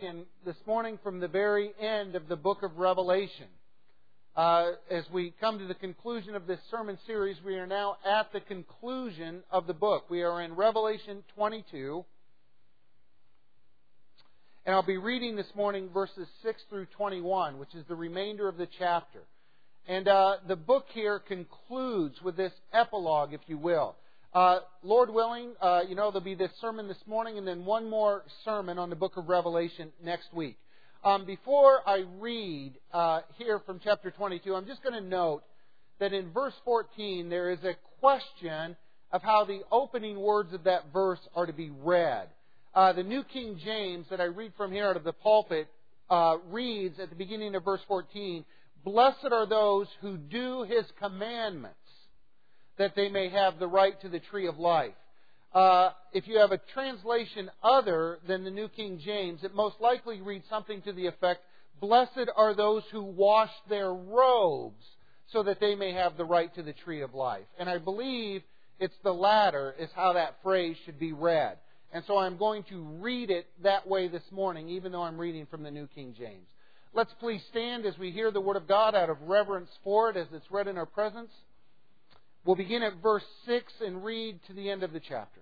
and this morning from the very end of the book of Revelation. As we come to the conclusion of this sermon series, we are now at the conclusion of the book. We are in Revelation 22. And I'll be reading this morning verses 6 through 21, which is the remainder of the chapter. And the book here concludes with this epilogue, if you will. Lord willing, there'll be this sermon this morning and then one more sermon on the book of Revelation next week. Before I read here from chapter 22, I'm just going to note that in verse 14 there is a question of how the opening words of that verse are to be read. The New King James that I read from here out of the pulpit reads at the beginning of verse 14, "Blessed are those who do His commandments, that they may have the right to the tree of life." If you have a translation other than the New King James, it most likely reads something to the effect, "Blessed are those who wash their robes, so that they may have the right to the tree of life." And I believe it's the latter is how that phrase should be read. And so I'm going to read it that way this morning, even though I'm reading from the New King James. Let's please stand as we hear the Word of God out of reverence for it as it's read in our presence. We'll begin at verse 6 and read to the end of the chapter.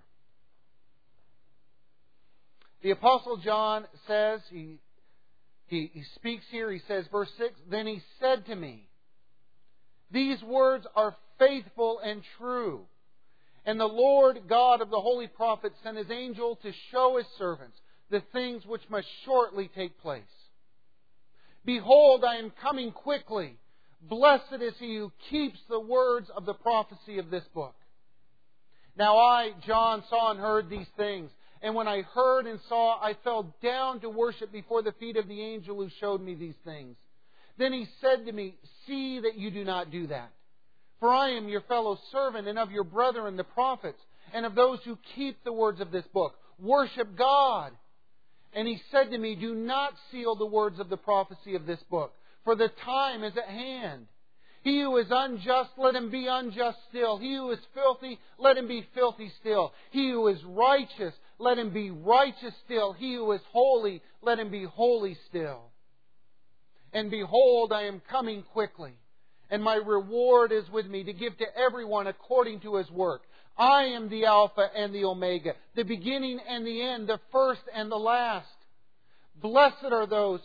The Apostle John says, he speaks here, he says, verse 6, "Then he said to me, these words are faithful and true. And the Lord God of the holy prophets sent His angel to show His servants the things which must shortly take place. Behold, I am coming quickly. Blessed is he who keeps the words of the prophecy of this book." Now I, John, saw and heard these things. And when I heard and saw, I fell down to worship before the feet of the angel who showed me these things. Then he said to me, "See that you do not do that. For I am your fellow servant and of your brethren the prophets, and of those who keep the words of this book. Worship God." And he said to me, "Do not seal the words of the prophecy of this book, for the time is at hand. He who is unjust, let him be unjust still. He who is filthy, let him be filthy still. He who is righteous, let him be righteous still. He who is holy, let him be holy still. And behold, I am coming quickly, and my reward is with me to give to everyone according to his work. I am the Alpha and the Omega, the beginning and the end, the first and the last. Blessed are those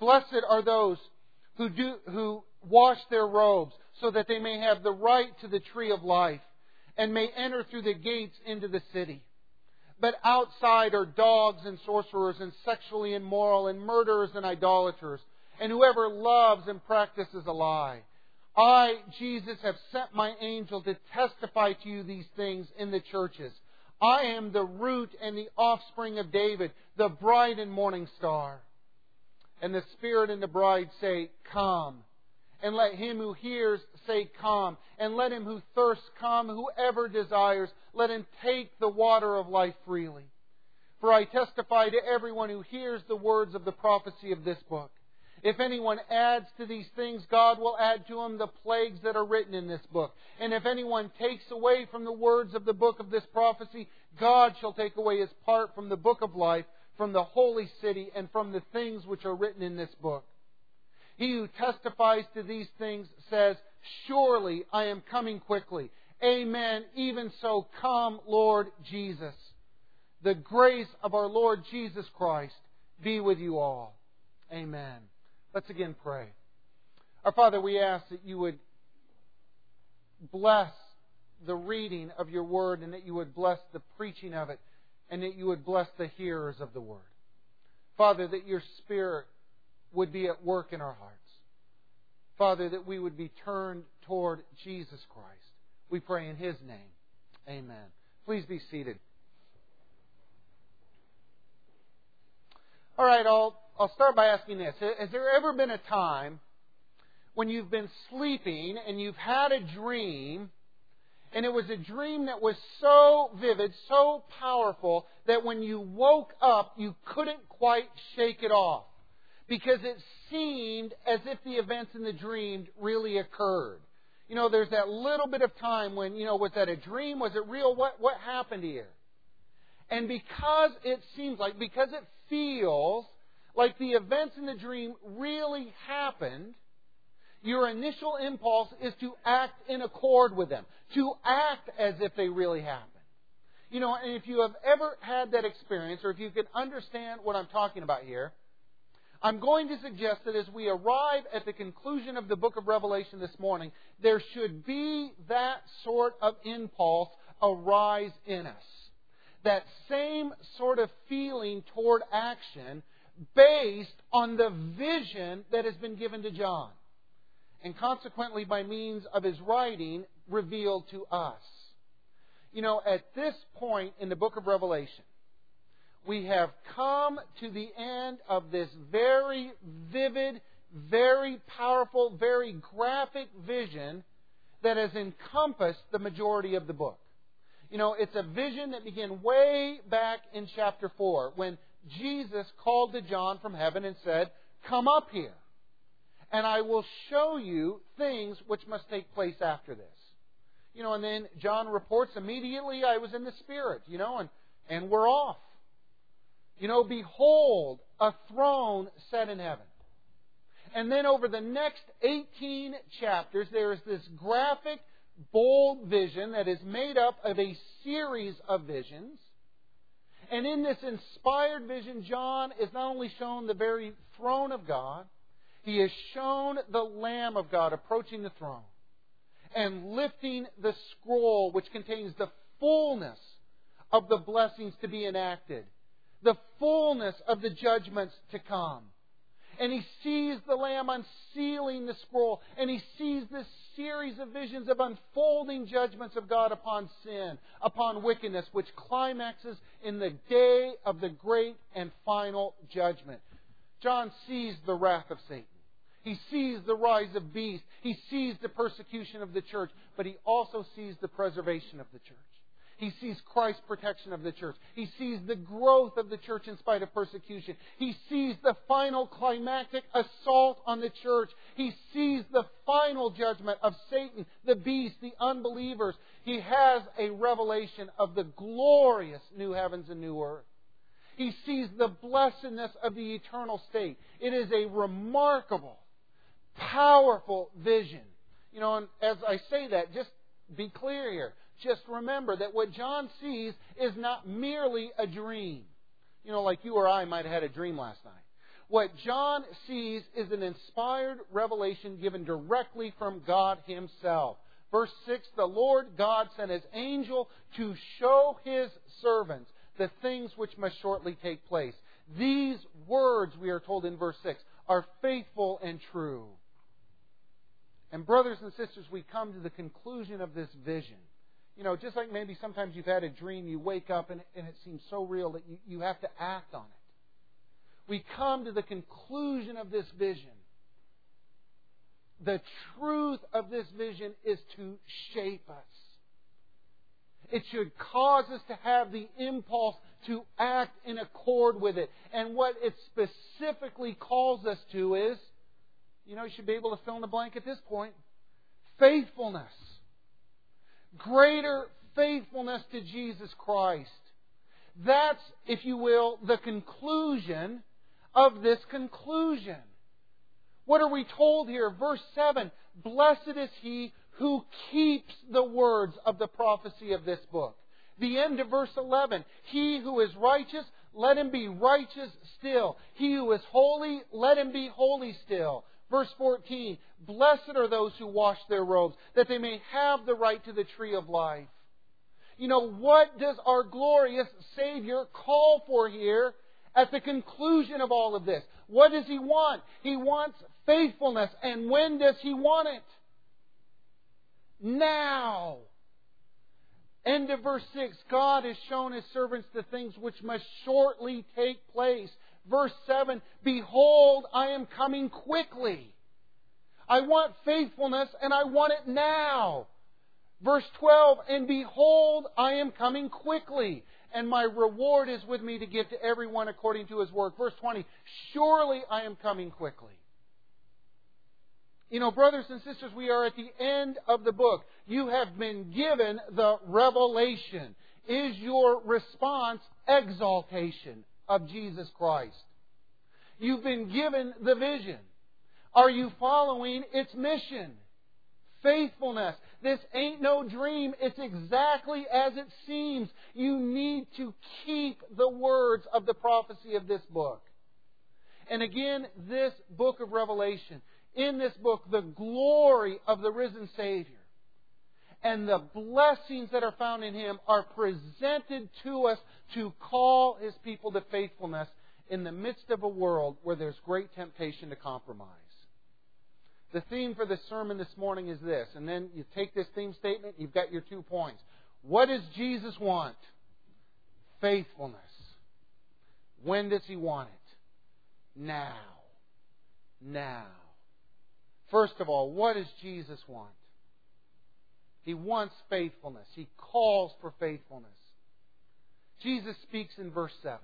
who wash their robes, so that they may have the right to the tree of life, and may enter through the gates into the city. But outside are dogs and sorcerers and sexually immoral and murderers and idolaters, and whoever loves and practices a lie. I, Jesus, have sent my angel to testify to you these things in the churches. I am the root and the offspring of David, the bright and morning star." And the Spirit and the bride say, "Come." And let him who hears say, "Come." And let him who thirsts come. Whoever desires, let him take the water of life freely. For I testify to everyone who hears the words of the prophecy of this book. If anyone adds to these things, God will add to him the plagues that are written in this book. And if anyone takes away from the words of the book of this prophecy, God shall take away his part from the book of life, from the holy city, and from the things which are written in this book. He who testifies to these things says, "Surely I am coming quickly." Amen. Even so, come, Lord Jesus. The grace of our Lord Jesus Christ be with you all. Amen. Let's again pray. Our Father, we ask that you would bless the reading of your word, and that you would bless the preaching of it, and that you would bless the hearers of the word. Father, that your Spirit would be at work in our hearts. Father, that we would be turned toward Jesus Christ. We pray in His name. Amen. Please be seated. All right, I'll start by asking this. Has there ever been a time when you've been sleeping and you've had a dream, and it was a dream that was so vivid, so powerful, that when you woke up, you couldn't quite shake it off, because it seemed as if the events in the dream really occurred? You know, there's that little bit of time when, was that a dream? Was it real? What happened here? And because it feels like the events in the dream really happened, your initial impulse is to act in accord with them, to act as if they really happened. You know, and if you have ever had that experience, or if you can understand what I'm talking about here, I'm going to suggest that as we arrive at the conclusion of the book of Revelation this morning, there should be that sort of impulse arise in us. That same sort of feeling toward action based on the vision that has been given to John. And consequently, by means of his writing, revealed to us. You know, at this point in the book of Revelation, we have come to the end of this very vivid, very powerful, very graphic vision that has encompassed the majority of the book. You know, it's a vision that began way back in chapter 4 when Jesus called to John from heaven and said, "Come up here, and I will show you things which must take place after this." You know, and then John reports, immediately I was in the Spirit, you know, and we're off. You know, behold, a throne set in heaven. And then over the next 18 chapters, there is this graphic, bold vision that is made up of a series of visions. And in this inspired vision, John is not only shown the very throne of God, he is shown the Lamb of God approaching the throne and lifting the scroll which contains the fullness of the blessings to be enacted, the fullness of the judgments to come. And he sees the Lamb unsealing the scroll, and he sees this series of visions of unfolding judgments of God upon sin, upon wickedness, which climaxes in the day of the great and final judgment. John sees the wrath of Satan. He sees the rise of beasts. He sees the persecution of the church. But he also sees the preservation of the church. He sees Christ's protection of the church. He sees the growth of the church in spite of persecution. He sees the final climactic assault on the church. He sees the final judgment of Satan, the beast, the unbelievers. He has a revelation of the glorious new heavens and new earth. He sees the blessedness of the eternal state. It is a remarkable, powerful vision. You know, and as I say that, just be clear here. Just remember that what John sees is not merely a dream. You know, like you or I might have had a dream last night. What John sees is an inspired revelation given directly from God Himself. Verse 6, the Lord God sent His angel to show His servants the things which must shortly take place. These words, we are told in verse 6, are faithful and true. And brothers and sisters, we come to the conclusion of this vision. You know, just like maybe sometimes you've had a dream, you wake up and it seems so real that you have to act on it. We come to the conclusion of this vision. The truth of this vision is to shape us. It should cause us to have the impulse to act in accord with it. And what it specifically calls us to is, you know, you should be able to fill in the blank at this point. Faithfulness. Greater faithfulness to Jesus Christ. That's, if you will, the conclusion of this conclusion. What are we told here? Verse 7, blessed is he who keeps the words of the prophecy of this book. The end of verse 11, he who is righteous, let him be righteous still. He who is holy, let him be holy still. Verse 14, blessed are those who wash their robes, that they may have the right to the tree of life. You know, what does our glorious Savior call for here at the conclusion of all of this? What does He want? He wants faithfulness. And when does He want it? Now. End of verse 6. God has shown His servants the things which must shortly take place. Verse 7. Behold, I am coming quickly. I want faithfulness and I want it now. Verse 12. And behold, I am coming quickly. And my reward is with me to give to everyone according to his work. Verse 20. Surely I am coming quickly. You know, brothers and sisters, we are at the end of the book. You have been given the revelation. Is your response exaltation of Jesus Christ? You've been given the vision. Are you following its mission? Faithfulness. This ain't no dream. It's exactly as it seems. You need to keep the words of the prophecy of this book. And again, this book of Revelation, in this book, the glory of the risen Savior and the blessings that are found in Him are presented to us to call His people to faithfulness in the midst of a world where there's great temptation to compromise. The theme for this sermon this morning is this, and then you take this theme statement, you've got your 2 points. What does Jesus want? Faithfulness. When does He want it? Now. Now. First of all, what does Jesus want? He wants faithfulness. He calls for faithfulness. Jesus speaks in verse 7.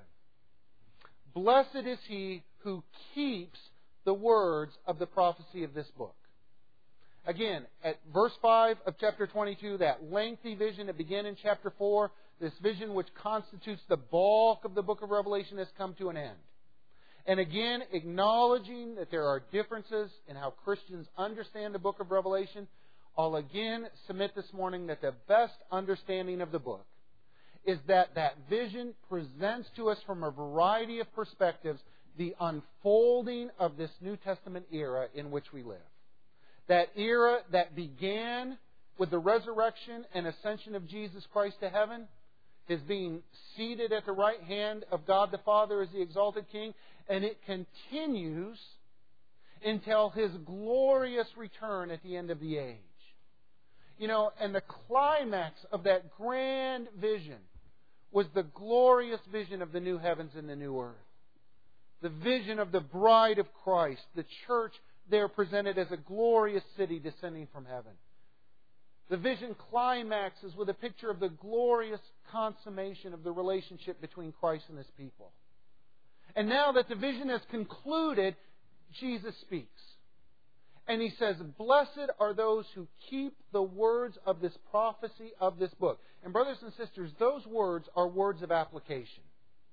Blessed is he who keeps the words of the prophecy of this book. Again, at verse 5 of chapter 22, that lengthy vision that began in chapter 4, this vision which constitutes the bulk of the book of Revelation has come to an end. And again, acknowledging that there are differences in how Christians understand the book of Revelation, I'll again submit this morning that the best understanding of the book is that that vision presents to us from a variety of perspectives the unfolding of this New Testament era in which we live. That era that began with the resurrection and ascension of Jesus Christ to heaven, His being seated at the right hand of God the Father as the exalted King, and it continues until His glorious return at the end of the age. You know, and the climax of that grand vision was the glorious vision of the new heavens and the new earth. The vision of the bride of Christ, the church there presented as a glorious city descending from heaven. The vision climaxes with a picture of the glorious consummation of the relationship between Christ and His people. And now that the vision has concluded, Jesus speaks. And He says, blessed are those who keep the words of this prophecy of this book. And brothers and sisters, those words are words of application.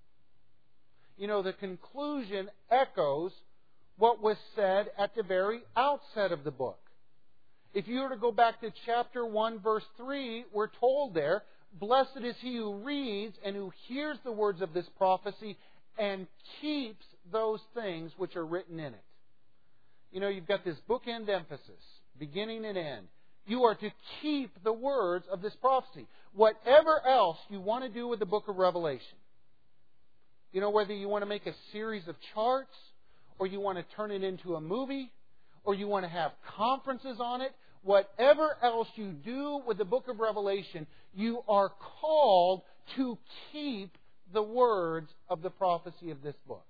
You know, the conclusion echoes what was said at the very outset of the book. If you were to go back to chapter 1, verse 3, we're told there, blessed is he who reads and who hears the words of this prophecy and keeps those things which are written in it. You know, you've got this bookend emphasis, beginning and end. You are to keep the words of this prophecy. Whatever else you want to do with the book of Revelation, you know, whether you want to make a series of charts, or you want to turn it into a movie, or you want to have conferences on it, whatever else you do with the book of Revelation, you are called to keep the words of the prophecy of this book.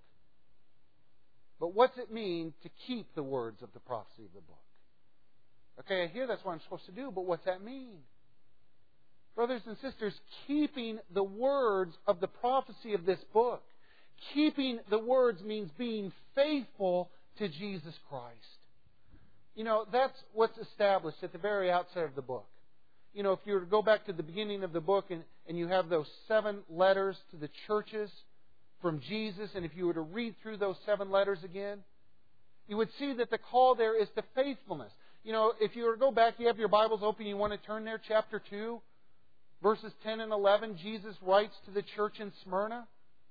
But what's it mean to keep the words of the prophecy of the book? Okay, I hear that's what I'm supposed to do, but what's that mean? Brothers and sisters, keeping the words of the prophecy of this book, keeping the words means being faithful to Jesus Christ. You know, that's what's established at the very outset of the book. You know, if you were to go back to the beginning of the book and you have those 7 letters to the churches from Jesus, and if you were to read through those 7 letters again, you would see that the call there is to faithfulness. You know, if you were to go back, you have your Bibles open, you want to turn there, chapter 2, verses 10 and 11, Jesus writes to the church in Smyrna.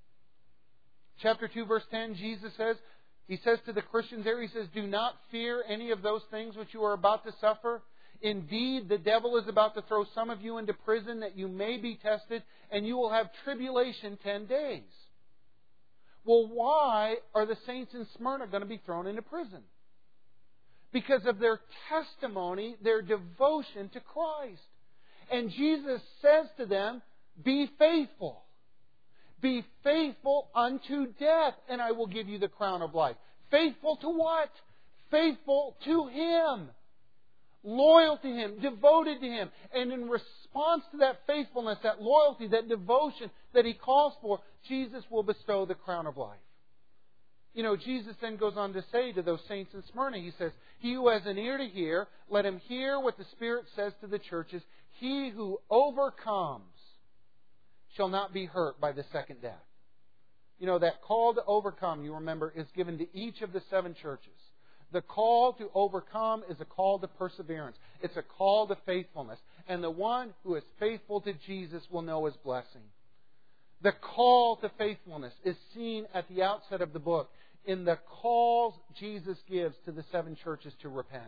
Chapter 2, verse 10, Jesus says, He says to the Christians there, He says, do not fear any of those things which you are about to suffer. Indeed, the devil is about to throw some of you into prison that you may be tested, and you will have tribulation 10 days. Well, why are the saints in Smyrna going to be thrown into prison? Because of their testimony, their devotion to Christ. And Jesus says to them, be faithful. Be faithful unto death, and I will give you the crown of life. Faithful to what? Faithful to Him. Loyal to Him, devoted to Him. And in response to that faithfulness, that loyalty, that devotion that He calls for, Jesus will bestow the crown of life. You know, Jesus then goes on to say to those saints in Smyrna, He says, he who has an ear to hear, let him hear what the Spirit says to the churches. He who overcomes shall not be hurt by the second death. That call to overcome, you remember, is given to each of the 7 churches. The call to overcome is a call to perseverance. It's a call to faithfulness. And the one who is faithful to Jesus will know His blessing. The call to faithfulness is seen at the outset of the book in the calls Jesus gives to the 7 churches to repent.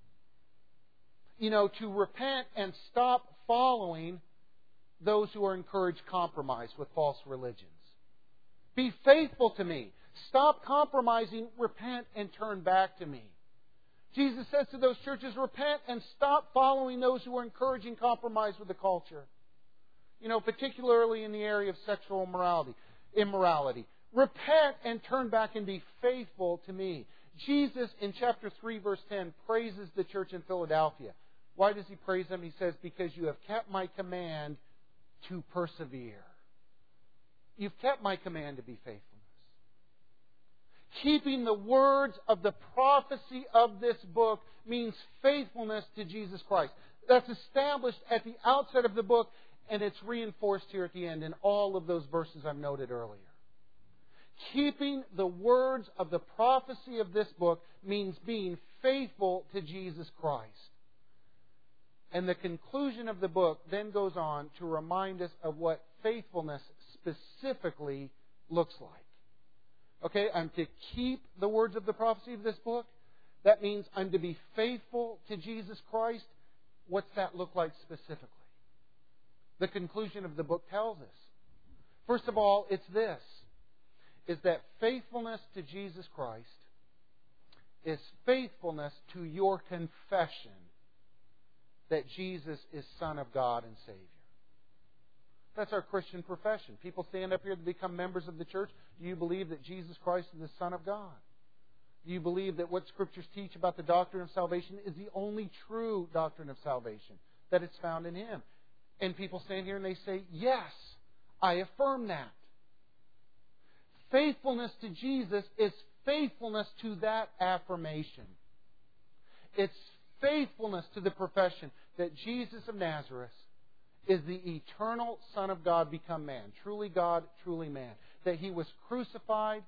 To repent and stop following those who are encouraged compromise with false religions. Be faithful to me. Stop compromising, repent, and turn back to me. Jesus says to those churches, repent and stop following those who are encouraging compromise with the culture. Particularly in the area of sexual immorality. Repent and turn back and be faithful to me. Jesus, in chapter 3, verse 10, praises the church in Philadelphia. Why does He praise them? He says, because you have kept my command to persevere. You've kept my command to be faithful. Keeping the words of the prophecy of this book means faithfulness to Jesus Christ. That's established at the outset of the book, and it's reinforced here at the end in all of those verses I've noted earlier. Keeping the words of the prophecy of this book means being faithful to Jesus Christ. And the conclusion of the book then goes on to remind us of what faithfulness specifically looks like. Okay, I'm to keep the words of the prophecy of this book. That means I'm to be faithful to Jesus Christ. What's that look like specifically? The conclusion of the book tells us. First of all, it's this, is that faithfulness to Jesus Christ is faithfulness to your confession that Jesus is Son of God and Savior. That's our Christian profession. People stand up here to become members of the church. Do you believe that Jesus Christ is the Son of God? Do you believe that what Scriptures teach about the doctrine of salvation is the only true doctrine of salvation, that it's found in Him? And people stand here and they say, yes, I affirm that. Faithfulness to Jesus is faithfulness to that affirmation. It's faithfulness to the profession that Jesus of Nazareth is the eternal Son of God become man. Truly God, truly man. That He was crucified,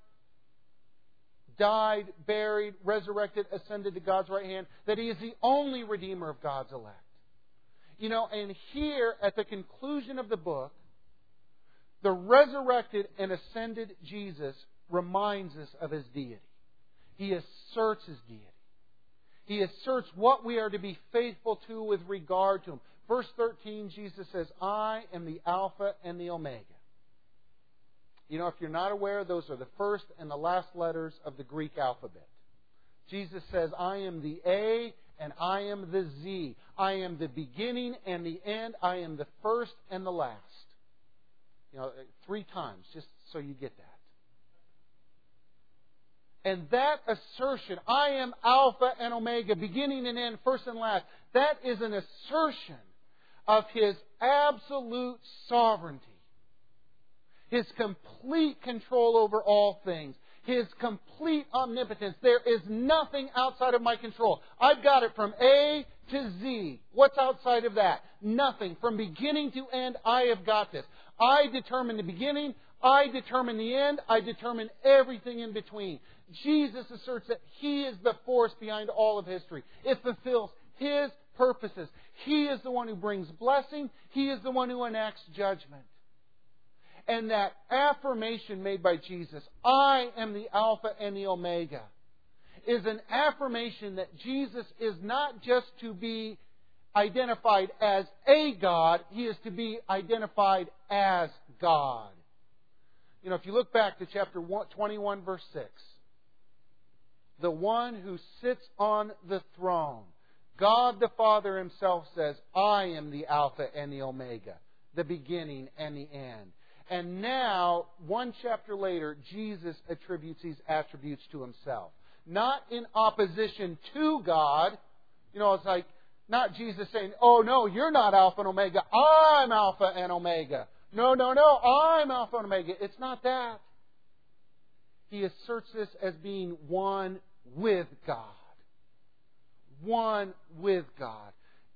died, buried, resurrected, ascended to God's right hand. That He is the only Redeemer of God's elect. And here at the conclusion of the book, the resurrected and ascended Jesus reminds us of His deity. He asserts His deity. He asserts what we are to be faithful to with regard to Him. Verse 13, Jesus says, I am the Alpha and the Omega. If you're not aware, those are the first and the last letters of the Greek alphabet. Jesus says, I am the A and I am the Z. I am the beginning and the end. I am the first and the last. 3 times, just so you get that. And that assertion, I am Alpha and Omega, beginning and end, first and last, that is an assertion of His absolute sovereignty. His complete control over all things. His complete omnipotence. There is nothing outside of my control. I've got it from A to Z. What's outside of that? Nothing. From beginning to end, I have got this. I determine the beginning. I determine the end. I determine everything in between. Jesus asserts that He is the force behind all of history. It fulfills His purposes. He is the one who brings blessing. He is the one who enacts judgment. And that affirmation made by Jesus, I am the Alpha and the Omega, is an affirmation that Jesus is not just to be identified as a God, He is to be identified as God. If you look back to chapter 21, verse 6, the one who sits on the throne, God the Father Himself says, I am the Alpha and the Omega, the beginning and the end. And now, 1 chapter later, Jesus attributes these attributes to Himself. Not in opposition to God. It's like, not Jesus saying, oh no, you're not Alpha and Omega, I'm Alpha and Omega. No, I'm Alpha and Omega. It's not that. He asserts this as being one with God. One with God.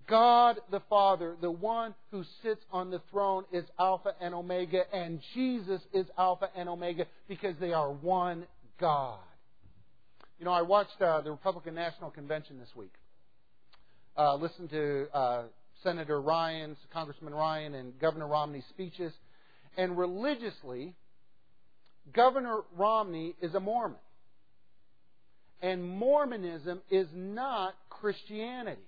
God the Father, the one who sits on the throne, is Alpha and Omega, and Jesus is Alpha and Omega because they are one God. You know, I watched the Republican National Convention this week. Listened to Congressman Ryan and Governor Romney's speeches. And religiously, Governor Romney is a Mormon. And Mormonism is not Christianity.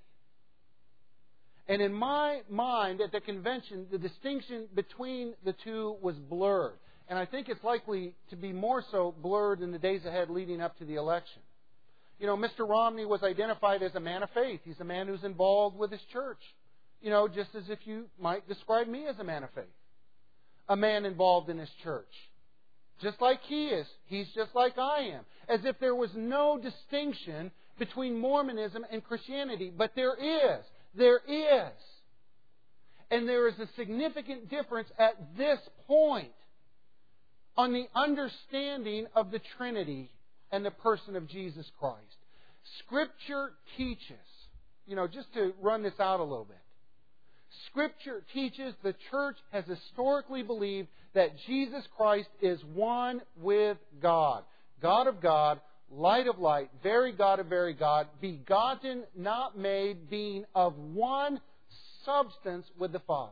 And in my mind, at the convention, the distinction between the two was blurred. And I think it's likely to be more so blurred in the days ahead leading up to the election. You know, Mr. Romney was identified as a man of faith. He's a man who's involved with his church. You know, just as if you might describe me as a man of faith. A man involved in his church. Just like he is. He's just like I am. As if there was no distinction between Mormonism and Christianity. But there is. There is. And there is a significant difference at this point on the understanding of the Trinity and the person of Jesus Christ. Scripture teaches, you know, just to run this out a little bit. Scripture teaches the church has historically believed that Jesus Christ is one with God. God of God, light of light, very God of very God, begotten, not made, being of one substance with the Father.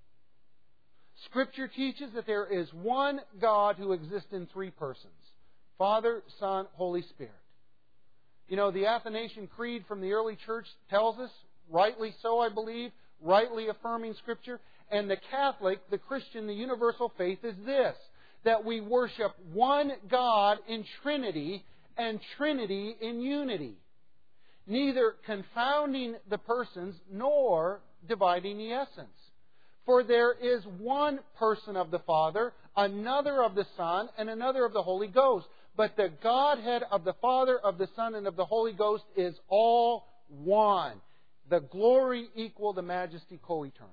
Scripture teaches that there is one God who exists in three persons. Father, Son, Holy Spirit. You know, the Athanasian Creed from the early church tells us, rightly so I believe, rightly affirming Scripture, and the Catholic, the Christian, the universal faith is this, that we worship one God in Trinity and Trinity in unity, neither confounding the persons nor dividing the essence. For there is one person of the Father, another of the Son, and another of the Holy Ghost. But the Godhead of the Father, of the Son, and of the Holy Ghost is all one. The glory equal, the majesty co-eternal.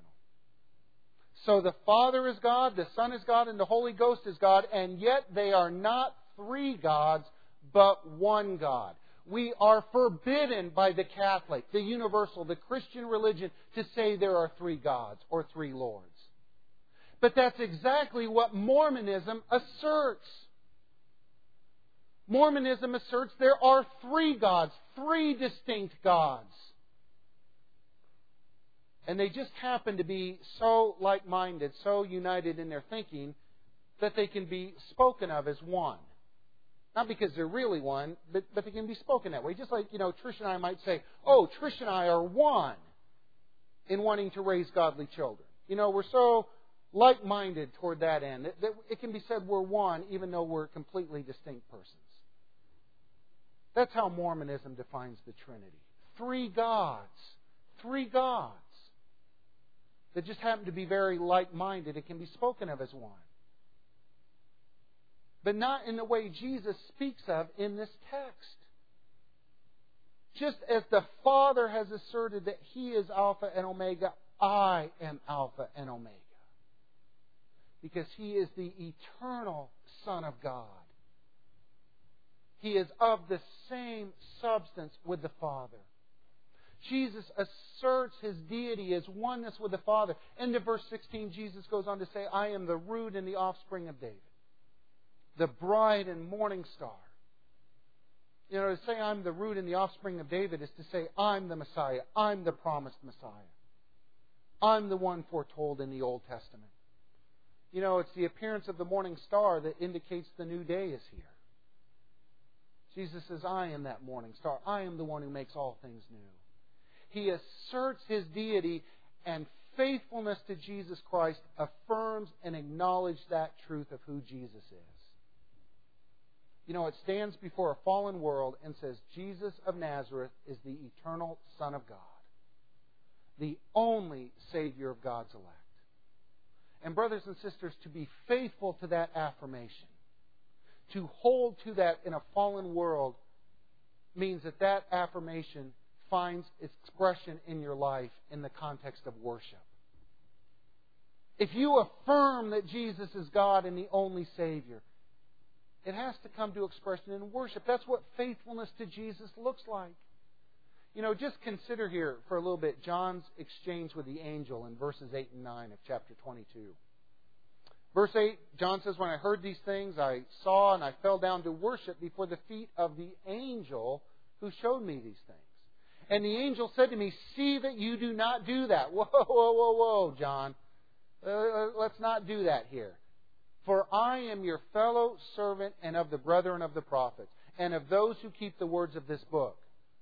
So the Father is God, the Son is God, and the Holy Ghost is God, and yet they are not three gods, but one God. We are forbidden by the Catholic, the universal, the Christian religion to say there are three gods or three lords. But that's exactly what Mormonism asserts. Mormonism asserts there are three gods, three distinct gods. And they just happen to be so like-minded, so united in their thinking, that they can be spoken of as one. Not because they're really one, but they can be spoken that way. Just like, you know, Trish and I might say, oh, Trish and I are one in wanting to raise godly children. You know, we're so like-minded toward that end that it can be said we're one even though we're completely distinct persons. That's how Mormonism defines the Trinity. Three gods. Three gods. That just happen to be very like-minded. It can be spoken of as one. But not in the way Jesus speaks of in this text. Just as the Father has asserted that He is Alpha and Omega, I am Alpha and Omega. Because He is the eternal Son of God. He is of the same substance with the Father. Jesus asserts His deity as oneness with the Father. End of verse 16, Jesus goes on to say, I am the root and the offspring of David. The bride and morning star. You know, to say I'm the root and the offspring of David is to say I'm the Messiah. I'm the promised Messiah. I'm the one foretold in the Old Testament. You know, it's the appearance of the morning star that indicates the new day is here. Jesus says, I am that morning star. I am the one who makes all things new. He asserts His deity, and faithfulness to Jesus Christ affirms and acknowledges that truth of who Jesus is. You know, it stands before a fallen world and says, Jesus of Nazareth is the eternal Son of God, the only Savior of God's elect. And brothers and sisters, to be faithful to that affirmation, to hold to that in a fallen world, means that that affirmation finds expression in your life in the context of worship. If you affirm that Jesus is God and the only Savior, it has to come to expression in worship. That's what faithfulness to Jesus looks like. Just consider here for a little bit John's exchange with the angel in verses 8 and 9 of chapter 22. Verse 8, John says, "When I heard these things, I saw and I fell down to worship before the feet of the angel who showed me these things. And the angel said to me, 'See that you do not do that.'" Whoa, John. Let's not do that here. "For I am your fellow servant and of the brethren of the prophets, and of those who keep the words of this book."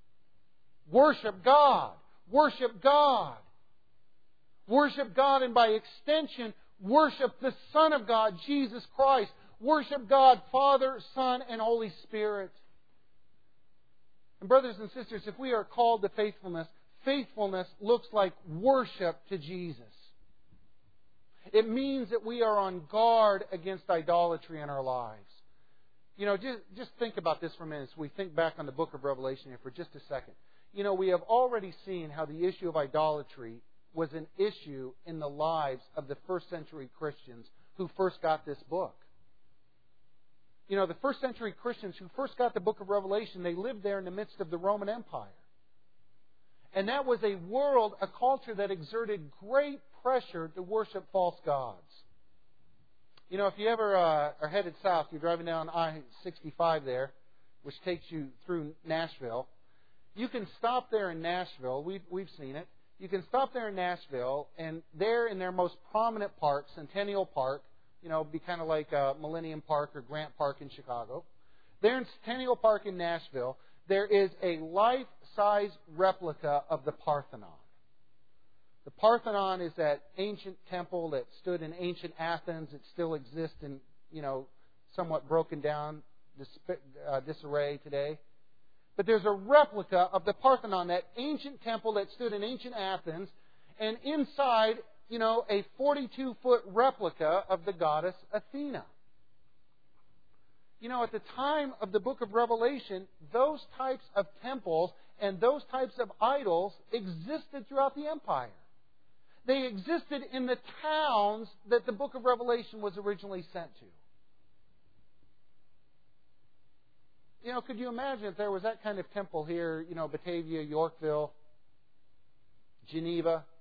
Worship God. Worship God. Worship God, and by extension, worship the Son of God, Jesus Christ. Worship God, Father, Son, and Holy Spirit. And brothers and sisters, if we are called to faithfulness, faithfulness looks like worship to Jesus. It means that we are on guard against idolatry in our lives. Just think about this for a minute as we think back on the book of Revelation here for just a second. We have already seen how the issue of idolatry was an issue in the lives of the first century Christians who first got this book. The first century Christians who first got the book of Revelation, they lived there in the midst of the Roman Empire. And that was a world, a culture that exerted great pressure to worship false gods. If you ever are headed south, you're driving down I-65 there, which takes you through Nashville. You can stop there in Nashville. We've seen it. You can stop there in Nashville, and there in their most prominent park, Centennial Park, be kind of like Millennium Park or Grant Park in Chicago. There in Centennial Park in Nashville, there is a life-size replica of the Parthenon. The Parthenon is that ancient temple that stood in ancient Athens. It still exists in, somewhat broken down disarray today. But there's a replica of the Parthenon, that ancient temple that stood in ancient Athens, and inside, a 42-foot replica of the goddess Athena. At the time of the book of Revelation, those types of temples and those types of idols existed throughout the empire. They existed in the towns that the book of Revelation was originally sent to. Could you imagine if there was that kind of temple here, Batavia, Yorkville, Geneva,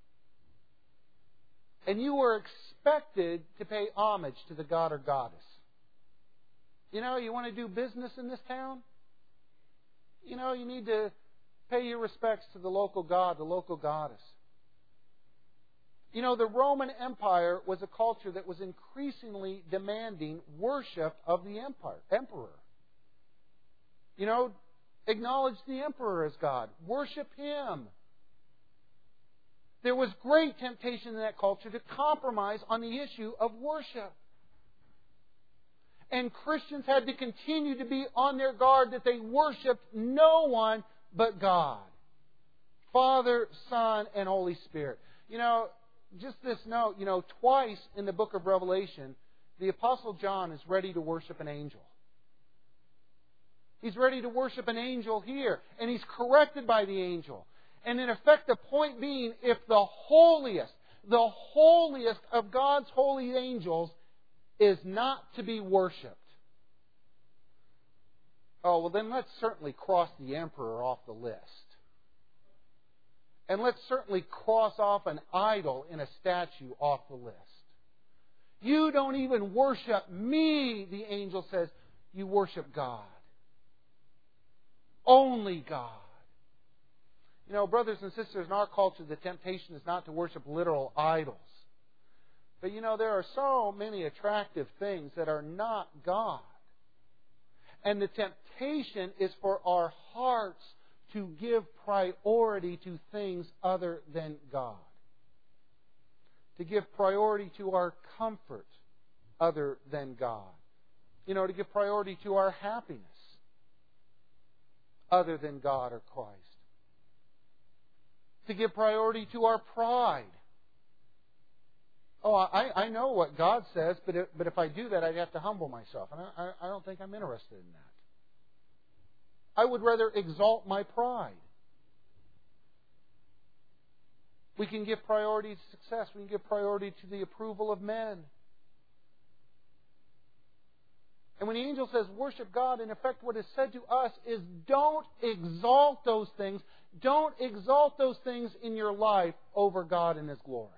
and you were expected to pay homage to the god or goddess? You want to do business in this town? You need to pay your respects to the local god, the local goddess. The Roman Empire was a culture that was increasingly demanding worship of the emperor. Acknowledge the emperor as God. Worship him. There was great temptation in that culture to compromise on the issue of worship. And Christians had to continue to be on their guard that they worshiped no one but God. Father, Son, and Holy Spirit. Just this note, twice in the book of Revelation, the Apostle John is ready to worship an angel. He's ready to worship an angel here, and he's corrected by the angel. And in effect, the point being, if the holiest of God's holy angels is not to be worshipped, then let's certainly cross the emperor off the list. And let's certainly cross off an idol in a statue off the list. You don't even worship me, the angel says. You worship God. Only God. Brothers and sisters, in our culture, the temptation is not to worship literal idols. But there are so many attractive things that are not God. And the temptation is for our hearts to give priority to things other than God. To give priority to our comfort other than God. To give priority to our happiness other than God or Christ. To give priority to our pride. I know what God says, but if I do that, I'd have to humble myself. And I don't think I'm interested in that. I would rather exalt my pride. We can give priority to success. We can give priority to the approval of men. And when the angel says worship God, in effect what is said to us is don't exalt those things. Don't exalt those things in your life over God and His glory.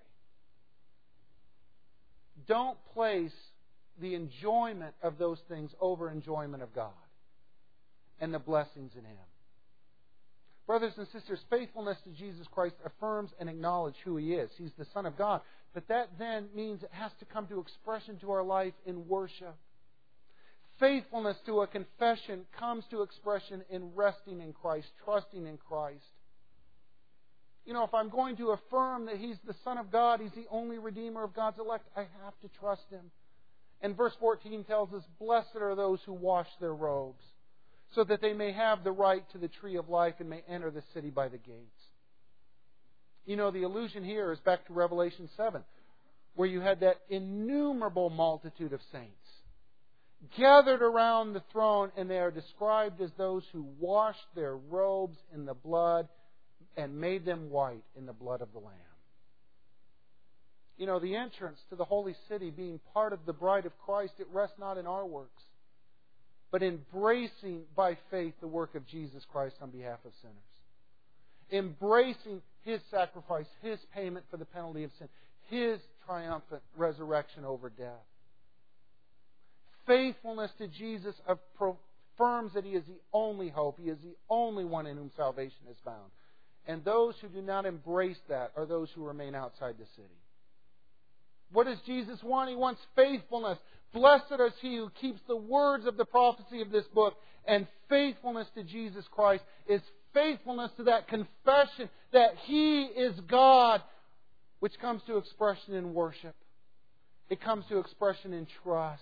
Don't place the enjoyment of those things over enjoyment of God and the blessings in Him. Brothers and sisters, faithfulness to Jesus Christ affirms and acknowledges who He is. He's the Son of God. But that then means it has to come to expression to our life in worship. Faithfulness to a confession comes to expression in resting in Christ, trusting in Christ. You know, if I'm going to affirm that He's the Son of God, He's the only Redeemer of God's elect, I have to trust Him. And verse 14 tells us, blessed are those who wash their robes, so that they may have the right to the tree of life and may enter the city by the gates. You know, the allusion here is back to Revelation 7, where you had that innumerable multitude of saints gathered around the throne, and they are described as those who washed their robes in the blood and made them white in the blood of the Lamb. You know, the entrance to the holy city, being part of the bride of Christ, it rests not in our works, but embracing by faith the work of Jesus Christ on behalf of sinners. Embracing His sacrifice, His payment for the penalty of sin, His triumphant resurrection over death. Faithfulness to Jesus affirms that He is the only hope. He is the only one in whom salvation is found. And those who do not embrace that are those who remain outside the city. What does Jesus want? He wants faithfulness. Blessed is he who keeps the words of the prophecy of this book. And faithfulness to Jesus Christ is faithfulness to that confession that He is God, which comes to expression in worship. It comes to expression in trust.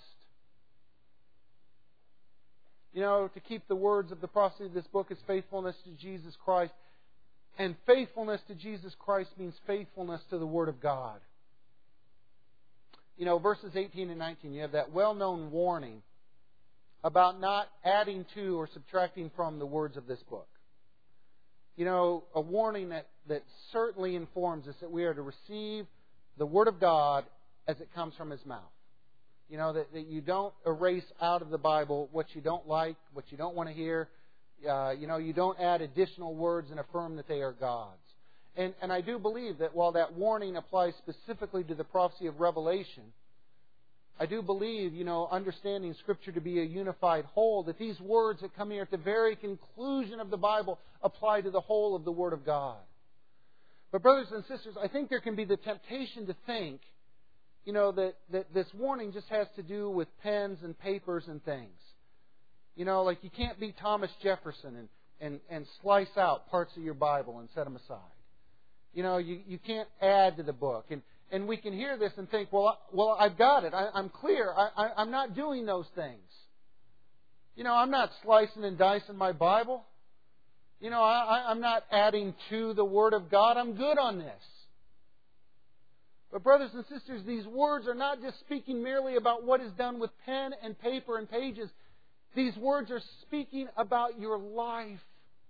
You know, to keep the words of the prophecy of this book is faithfulness to Jesus Christ. And faithfulness to Jesus Christ means faithfulness to the Word of God. You know, verses 18 and 19, you have that well-known warning about not adding to or subtracting from the words of this book. You know, a warning that certainly informs us that we are to receive the Word of God as it comes from His mouth. You know, that you don't erase out of the Bible what you don't like, what you don't want to hear. You don't add additional words and affirm that they are God's. And I do believe that while that warning applies specifically to the prophecy of Revelation, I do believe, understanding Scripture to be a unified whole, that these words that come here at the very conclusion of the Bible apply to the whole of the Word of God. But brothers and sisters, I think there can be the temptation to think, that this warning just has to do with pens and papers and things. Like you can't be Thomas Jefferson and slice out parts of your Bible and set them aside. You can't add to the book. And we can hear this and think, well, I've got it. I'm clear. I'm not doing those things. I'm not slicing and dicing my Bible. I'm not adding to the Word of God. I'm good on this. But brothers and sisters, these words are not just speaking merely about what is done with pen and paper and pages. These words are speaking about your life.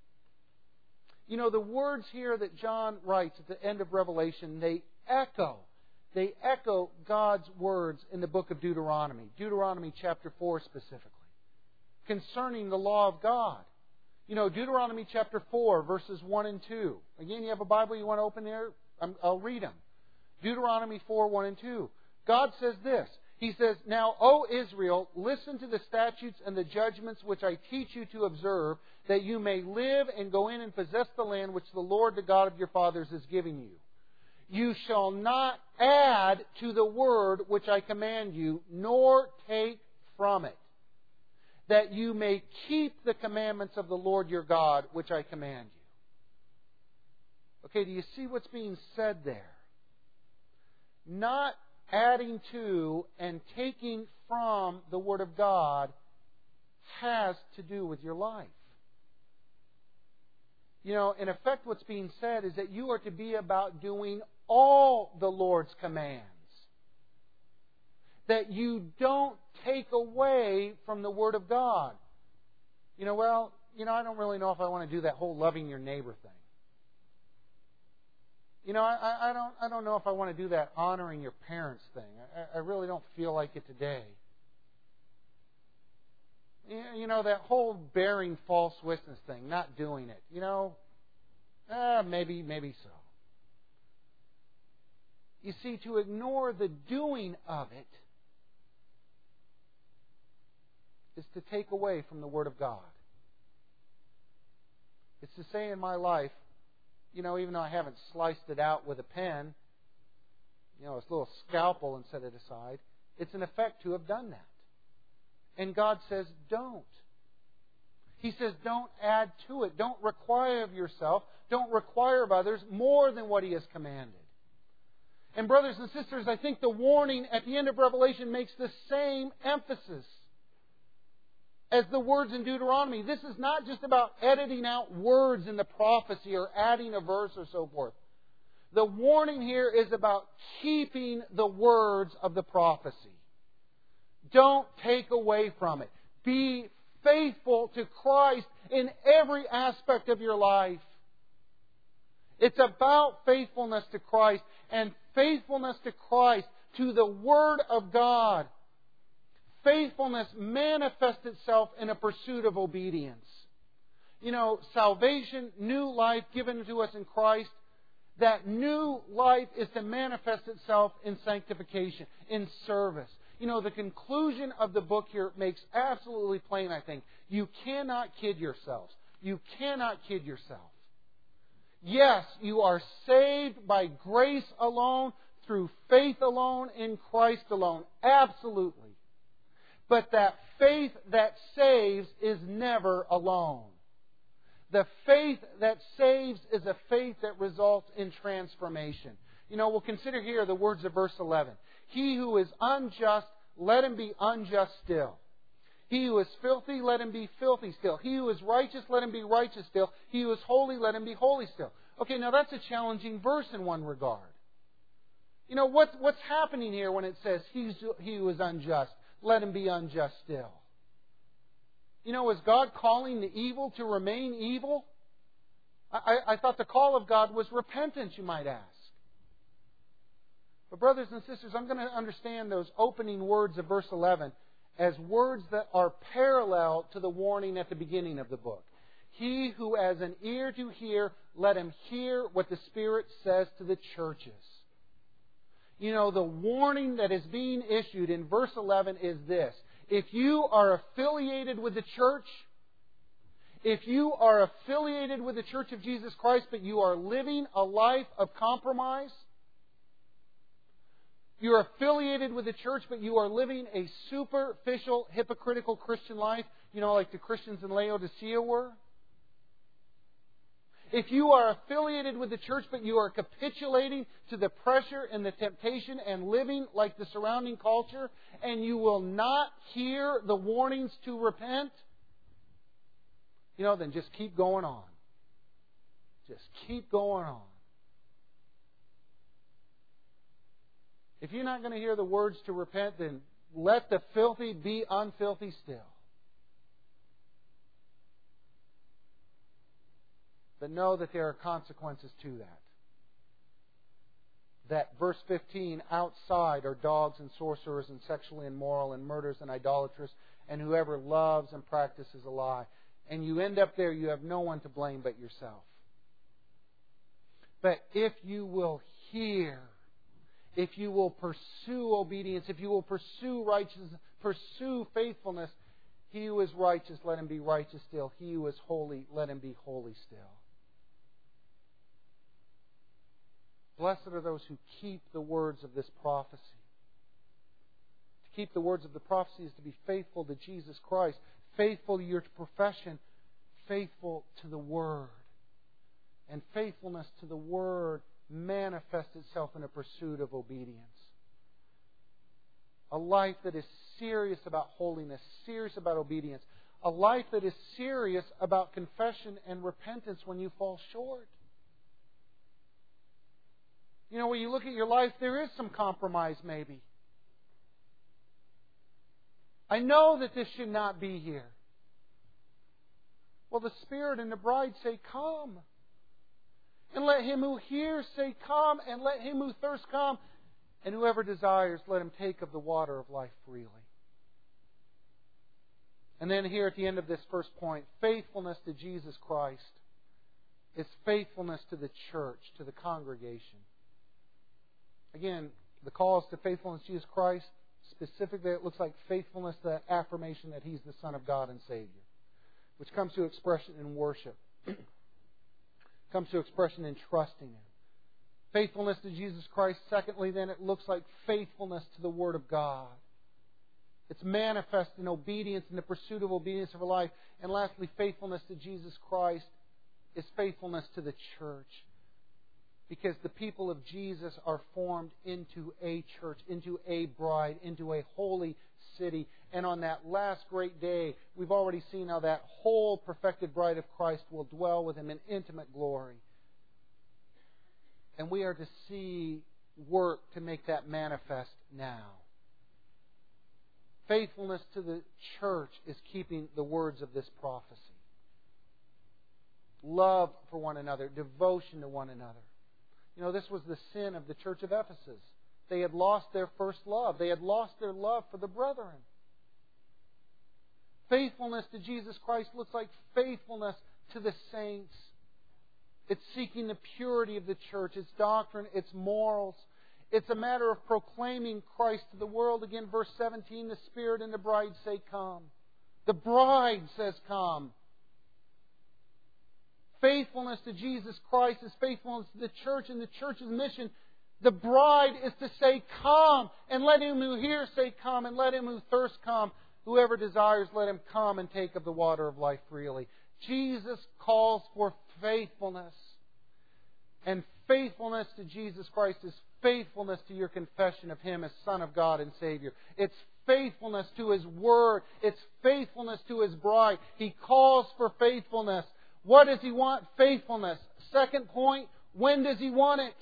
The words here that John writes at the end of Revelation, they echo God's words in the book of Deuteronomy. Deuteronomy chapter 4 specifically. Concerning the law of God. Deuteronomy chapter 4 verses 1 and 2. Again, you have a Bible you want to open there? I'll read them. Deuteronomy 4, 1 and 2. God says this. He says, Now, O Israel, listen to the statutes and the judgments which I teach you to observe, that you may live and go in and possess the land which the Lord, the God of your fathers, is giving you. You shall not add to the word which I command you, nor take from it, that you may keep the commandments of the Lord your God, which I command you. Okay, do you see what's being said there? Not adding to and taking from the Word of God has to do with your life. In effect, what's being said is that you are to be about doing all the Lord's commands. That you don't take away from the Word of God. I don't really know if I want to do that whole loving your neighbor thing. I don't know if I want to do that honoring your parents thing. I really don't feel like it today. You know, that whole bearing false witness thing, not doing it. You know, maybe so. You see, to ignore the doing of it is to take away from the Word of God. It's to say in my life, you know, even though I haven't sliced it out with a pen, you know, this little scalpel and set it aside, it's an effect to have done that. And God says, don't. He says, don't add to it. Don't require of yourself. Don't require of others more than what He has commanded. And brothers and sisters, I think the warning at the end of Revelation makes the same emphasis as the words in Deuteronomy. This is not just about editing out words in the prophecy or adding a verse or so forth. The warning here is about keeping the words of the prophecy. Don't take away from it. Be faithful to Christ in every aspect of your life. It's about faithfulness to Christ, and faithfulness to Christ, to the Word of God. Faithfulness manifests itself in a pursuit of obedience. You know, salvation, new life given to us in Christ, that new life is to manifest itself in sanctification, in service. You know, the conclusion of the book here makes absolutely plain, I think. You cannot kid yourselves. You cannot kid yourself. Yes, you are saved by grace alone, through faith alone, in Christ alone. Absolutely. But that faith that saves is never alone. The faith that saves is a faith that results in transformation. You know, we'll consider here the words of verse 11. He who is unjust, let him be unjust still. He who is filthy, let him be filthy still. He who is righteous, let him be righteous still. He who is holy, let him be holy still. Okay, now that's a challenging verse in one regard. You know, what's happening here when it says, he who is unjust, let him be unjust still? You know, is God calling the evil to remain evil? I thought the call of God was repentance, you might ask. But brothers and sisters, I'm going to understand those opening words of verse 11 as words that are parallel to the warning at the beginning of the book. He who has an ear to hear, let him hear what the Spirit says to the churches. You know, the warning that is being issued in verse 11 is this. If you are affiliated with the church, if you are affiliated with the Church of Jesus Christ, but you are living a life of compromise, you're affiliated with the church, but you are living a superficial, hypocritical Christian life, you know, like the Christians in Laodicea were. If you are affiliated with the church, but you are capitulating to the pressure and the temptation and living like the surrounding culture, and you will not hear the warnings to repent, you know, then just keep going on. Just keep going on. If you're not going to hear the words to repent, then let the filthy be unfilthy still. But know that there are consequences to that. That verse 15, outside are dogs and sorcerers and sexually immoral and murderers and idolaters and whoever loves and practices a lie. And you end up there, you have no one to blame but yourself. But if you will hear, if you will pursue obedience, if you will pursue righteousness, pursue faithfulness, he who is righteous, let him be righteous still. He who is holy, let him be holy still. Blessed are those who keep the words of this prophecy. To keep the words of the prophecy is to be faithful to Jesus Christ, faithful to your profession, faithful to the Word. And faithfulness to the Word manifests itself in a pursuit of obedience. A life that is serious about holiness, serious about obedience. A life that is serious about confession and repentance when you fall short. You know, when you look at your life, there is some compromise maybe. I know that this should not be here. Well, the Spirit and the bride say, come. And let him who hears say, come. And let him who thirsts come. And whoever desires, let him take of the water of life freely. And then here at the end of this first point, faithfulness to Jesus Christ is faithfulness to the church, to the congregation. Again, the call is to faithfulness to Jesus Christ. Specifically, it looks like faithfulness to that affirmation that He's the Son of God and Savior, which comes to expression in worship. Comes to expression in trusting Him. Faithfulness to Jesus Christ. Secondly, then, it looks like faithfulness to the Word of God. It's manifest in obedience, in the pursuit of obedience of our life. And lastly, faithfulness to Jesus Christ is faithfulness to the church. Because the people of Jesus are formed into a church, into a bride, into a holy city. And on that last great day, we've already seen how that whole perfected bride of Christ will dwell with Him in intimate glory. And we are to see work to make that manifest now. Faithfulness to the church is keeping the words of this prophecy. Love for one another, devotion to one another. You know, this was the sin of the church of Ephesus. They had lost their first love. They had lost their love for the brethren. Faithfulness to Jesus Christ looks like faithfulness to the saints. It's seeking the purity of the church, its doctrine, its morals. It's a matter of proclaiming Christ to the world. Again, verse 17, the Spirit and the bride say, come. The bride says, come. Faithfulness to Jesus Christ is faithfulness to the church and the church's mission. The bride is to say, come. And let him who hears say, come. And let him who thirsts come. Whoever desires, let him come and take of the water of life freely. Jesus calls for faithfulness. And faithfulness to Jesus Christ is faithfulness to your confession of Him as Son of God and Savior. It's faithfulness to His Word. It's faithfulness to His bride. He calls for faithfulness. What does He want? Faithfulness. Second point, when does He want it?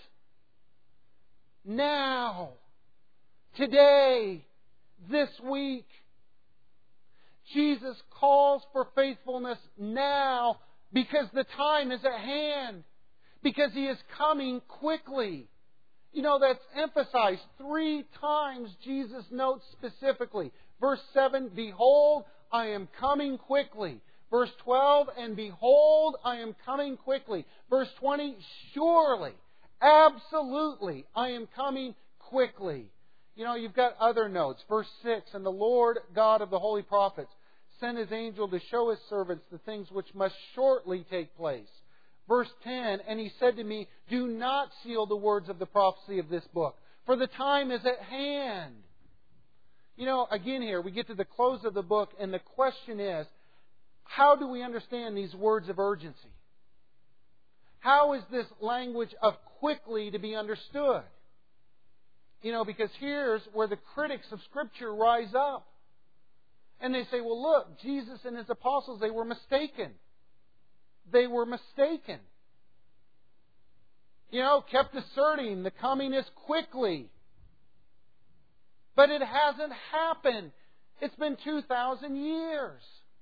Now. Today. This week. Jesus calls for faithfulness now because the time is at hand. Because He is coming quickly. You know, that's emphasized 3 times. Jesus notes specifically. Verse 7, behold, I am coming quickly. Verse 12, and behold, I am coming quickly. Verse 20, surely, absolutely, I am coming quickly. You know, you've got other notes. Verse 6, and the Lord God of the holy prophets sent His angel to show His servants the things which must shortly take place. Verse 10, and He said to me, do not seal the words of the prophecy of this book, for the time is at hand. You know, again here, we get to the close of the book, and the question is, how do we understand these words of urgency? How is this language of quickly to be understood? You know, because here's where the critics of Scripture rise up. And they say, well, look, Jesus and His apostles, they were mistaken. They were mistaken. You know, kept asserting the coming is quickly. But it hasn't happened. It's been 2,000 years.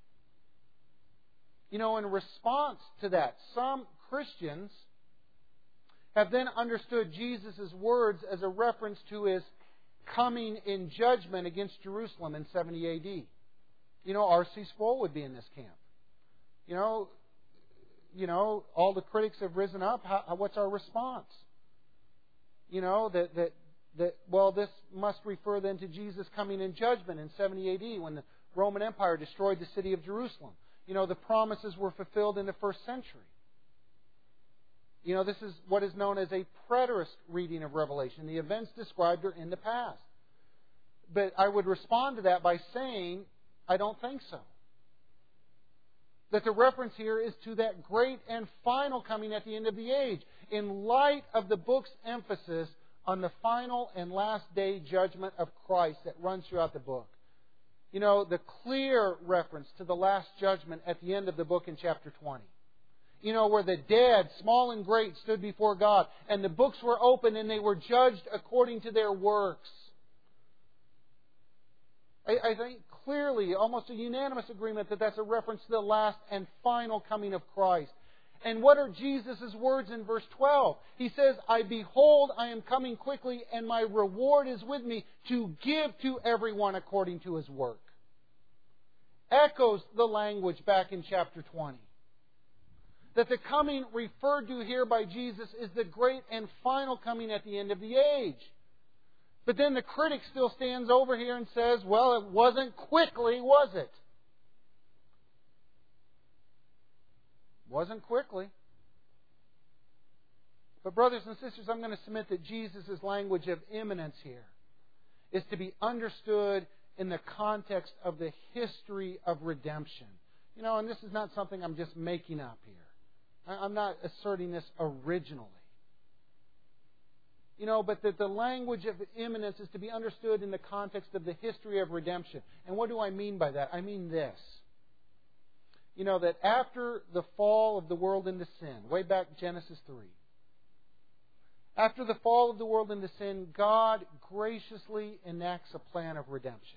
You know, in response to that, some Christians have then understood Jesus' words as a reference to His coming in judgment against Jerusalem in 70 A.D. You know, R.C. Sproul would be in this camp. You know, all the critics have risen up. What's our response? You know, well, this must refer then to Jesus coming in judgment in 70 A.D. when the Roman Empire destroyed the city of Jerusalem. You know, the promises were fulfilled in the first century. You know, this is what is known as a preterist reading of Revelation. The events described are in the past. But I would respond to that by saying, I don't think so. That the reference here is to that great and final coming at the end of the age, in light of the book's emphasis on the final and last day judgment of Christ that runs throughout the book. You know, the clear reference to the last judgment at the end of the book in chapter 20. You know, where the dead, small and great, stood before God, and the books were opened and they were judged according to their works. I think clearly, almost a unanimous agreement that that's a reference to the last and final coming of Christ. And what are Jesus' words in verse 12? He says, behold, I am coming quickly, and my reward is with me to give to everyone according to his work. echoes the language back in chapter 20. That the coming referred to here by Jesus is the great and final coming at the end of the age. But then the critic still stands over here and says, well, it wasn't quickly, was it? Wasn't quickly. But brothers and sisters, I'm going to submit that Jesus' language of imminence here is to be understood in the context of the history of redemption. And this is not something I'm just making up here. I'm not asserting this originally. But that the language of imminence is to be understood in the context of the history of redemption. And what do I mean by that? I mean this. That after the fall of the world into sin, way back Genesis 3, after the fall of the world into sin, God graciously enacts a plan of redemption.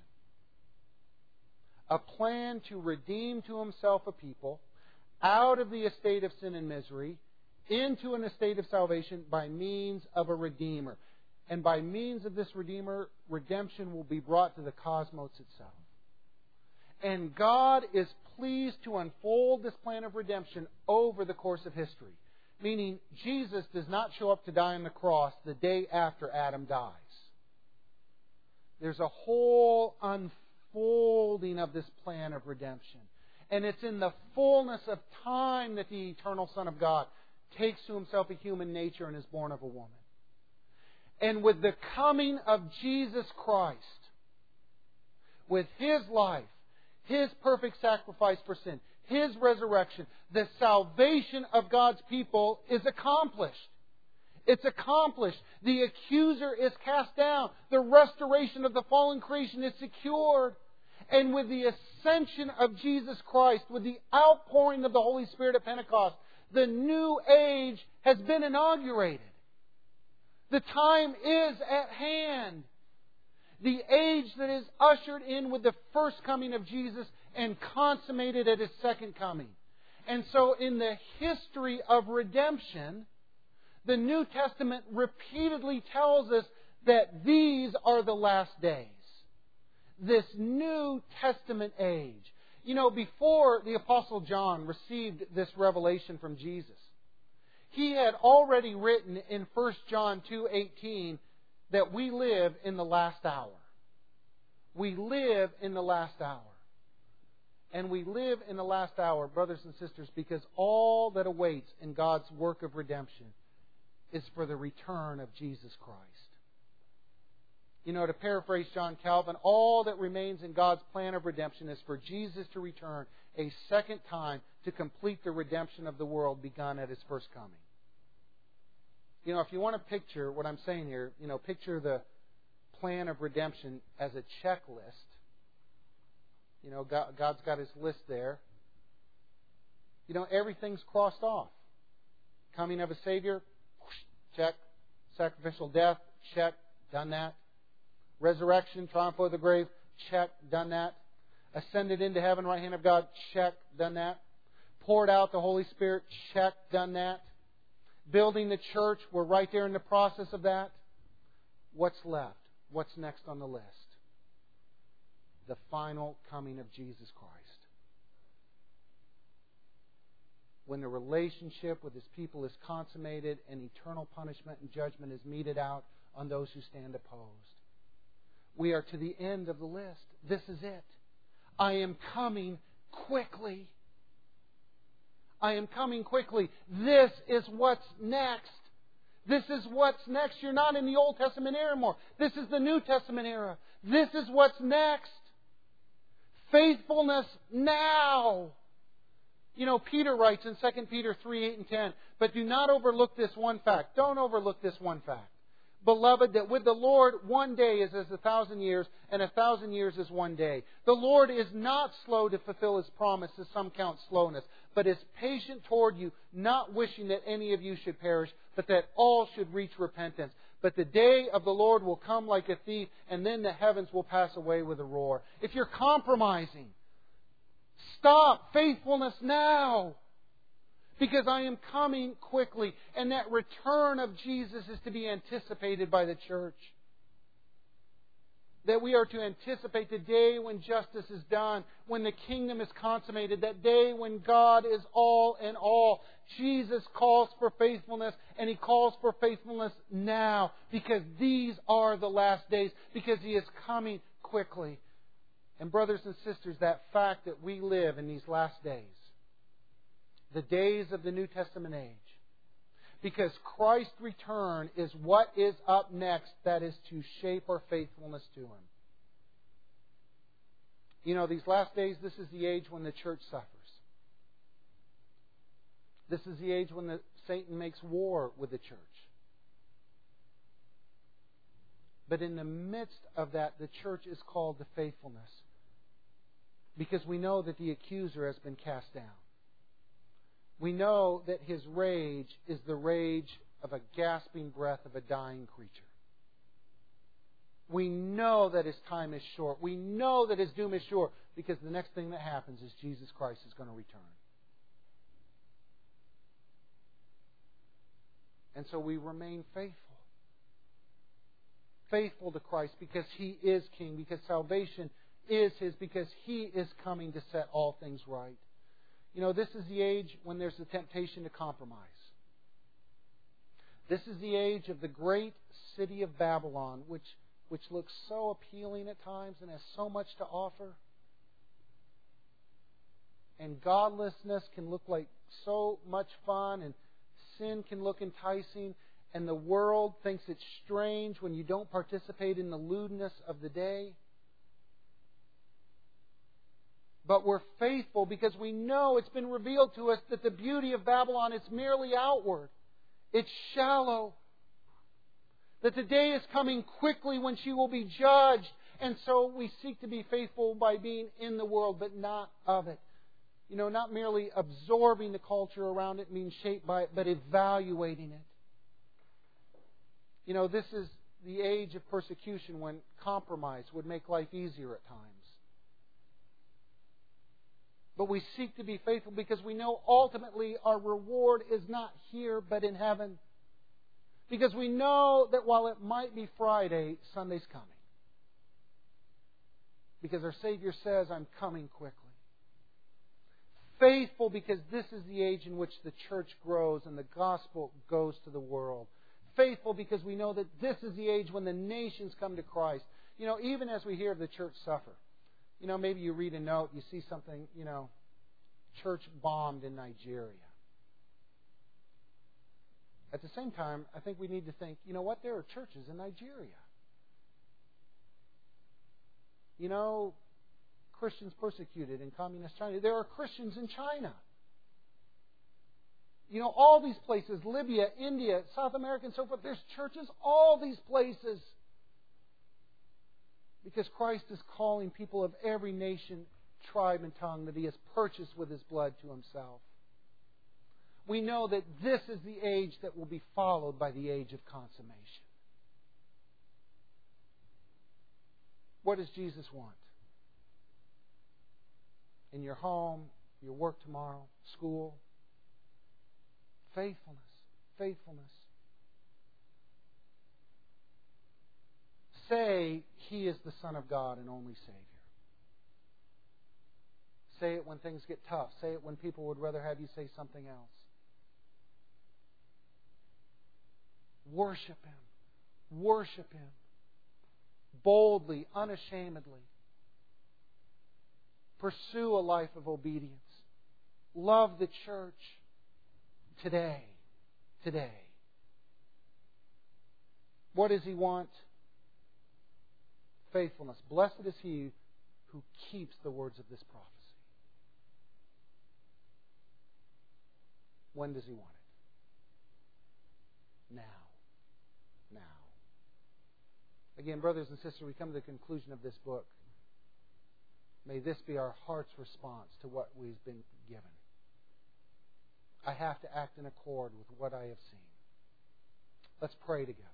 A plan to redeem to Himself a people out of the estate of sin and misery into an estate of salvation by means of a Redeemer. And by means of this Redeemer, redemption will be brought to the cosmos itself. And God is pleased to unfold this plan of redemption over the course of history. Meaning, Jesus does not show up to die on the cross the day after Adam dies. There's a whole unfolding of this plan of redemption. And it's in the fullness of time that the eternal Son of God takes to Himself a human nature and is born of a woman. And with the coming of Jesus Christ, with His life, His perfect sacrifice for sin, His resurrection, the salvation of God's people is accomplished. It's accomplished. The accuser is cast down. The restoration of the fallen creation is secured. And with the ascension of Jesus Christ, with the outpouring of the Holy Spirit at Pentecost, the new age has been inaugurated. The time is at hand. The age that is ushered in with the first coming of Jesus and consummated at His second coming. And so in the history of redemption, the New Testament repeatedly tells us that these are the last days. This New Testament age. Before the Apostle John received this revelation from Jesus, he had already written in 1 John 2:18 that we live in the last hour. We live in the last hour. And we live in the last hour, brothers and sisters, because all that awaits in God's work of redemption is for the return of Jesus Christ. To paraphrase John Calvin, all that remains in God's plan of redemption is for Jesus to return a second time to complete the redemption of the world begun at His first coming. If you want to picture what I'm saying here, picture the plan of redemption as a checklist. God's got His list there. Everything's crossed off. Coming of a Savior, check. Sacrificial death, check. Done that. Resurrection, triumph over the grave, check. Done that. Ascended into heaven, right hand of God, check. Done that. Poured out the Holy Spirit, check. Done that. Building the church, we're right there in the process of that. What's left? What's next on the list? The final coming of Jesus Christ. When the relationship with His people is consummated and eternal punishment and judgment is meted out on those who stand opposed. We are to the end of the list. This is it. I am coming quickly. I am coming quickly. This is what's next. This is what's next. You're not in the Old Testament era anymore. This is the New Testament era. This is what's next. Faithfulness now. Peter writes in 2 Peter 3:8 and 10, but do not overlook this one fact. Don't overlook this one fact. Beloved, that with the Lord 1 day is as 1,000 years, and 1,000 years is 1 day. The Lord is not slow to fulfill His promise, as some count slowness, but is patient toward you, not wishing that any of you should perish, but that all should reach repentance. But the day of the Lord will come like a thief, and then the heavens will pass away with a roar. If you're compromising, stop. Faithfulness now. Because I am coming quickly. And that return of Jesus is to be anticipated by the church. That we are to anticipate the day when justice is done, when the kingdom is consummated, that day when God is all in all. Jesus calls for faithfulness, and He calls for faithfulness now, because these are the last days, because He is coming quickly. And brothers and sisters, that fact that we live in these last days, the days of the New Testament age, because Christ's return is what is up next, that is to shape our faithfulness to Him. You know, these last days, this is the age when the church suffers. This is the age when Satan makes war with the church. But in the midst of that, the church is called to faithfulness, because we know that the accuser has been cast down. We know that his rage is the rage of a gasping breath of a dying creature. We know that his time is short. We know that his doom is short, because the next thing that happens is Jesus Christ is going to return. And so we remain faithful. Faithful to Christ, because He is King, because salvation is His, because He is coming to set all things right. You know, this is the age when there's the temptation to compromise. This is the age of the great city of Babylon, which looks so appealing at times and has so much to offer. And godlessness can look like so much fun, and sin can look enticing, and the world thinks it's strange when you don't participate in the lewdness of the day. But we're faithful because we know it's been revealed to us that the beauty of Babylon is merely outward. It's shallow. That the day is coming quickly when she will be judged. And so we seek to be faithful by being in the world, but not of it. You know, not merely absorbing the culture around it, being shaped by it, but evaluating it. You know, this is the age of persecution when compromise would make life easier at times. But we seek to be faithful because we know ultimately our reward is not here but in heaven. Because we know that while it might be Friday, Sunday's coming. Because our Savior says, I'm coming quickly. Faithful because this is the age in which the church grows and the gospel goes to the world. Faithful because we know that this is the age when the nations come to Christ. You know, even as we hear of the church suffer. You know, maybe you read a note, you see something, you know, church bombed in Nigeria. At the same time, I think we need to think, you know what, there are churches in Nigeria. You know, Christians persecuted in communist China. There are Christians in China. You know, all these places, Libya, India, South America, and so forth, there's churches all these places. Because Christ is calling people of every nation, tribe, and tongue that He has purchased with His blood to Himself. We know that this is the age that will be followed by the age of consummation. What does Jesus want? In your home, your work tomorrow, school? Faithfulness. Faithfulness. Say He is the Son of God and only Savior. Say it when things get tough. Say it when people would rather have you say something else. Worship Him. Worship Him. Boldly, unashamedly. Pursue a life of obedience. Love the church today. Today. What does He want? Faithfulness. Blessed is he who keeps the words of this prophecy. When does He want it? Now. Now. Again, brothers and sisters, we come to the conclusion of this book. May this be our heart's response to what we've been given. I have to act in accord with what I have seen. Let's pray together.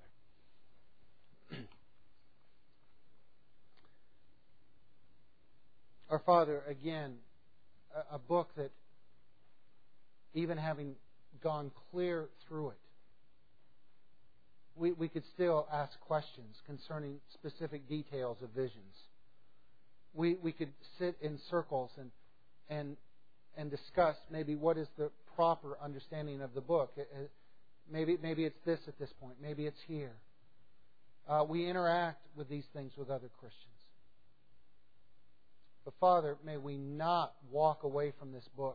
Our Father, again, a book that, even having gone clear through it, We could still ask questions concerning specific details of visions. We could sit in circles and discuss maybe what is the proper understanding of the book. Maybe it's this at this point. Maybe it's here. We interact with these things with other Christians. But Father, may we not walk away from this book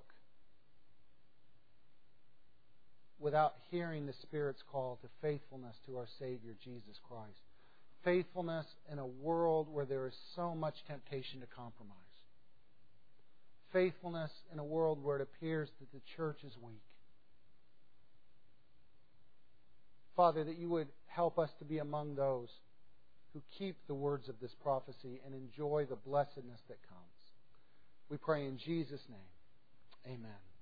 without hearing the Spirit's call to faithfulness to our Savior, Jesus Christ. Faithfulness in a world where there is so much temptation to compromise. Faithfulness in a world where it appears that the church is weak. Father, that you would help us to be among those who keep the words of this prophecy and enjoy the blessedness that comes. We pray in Jesus' name. Amen.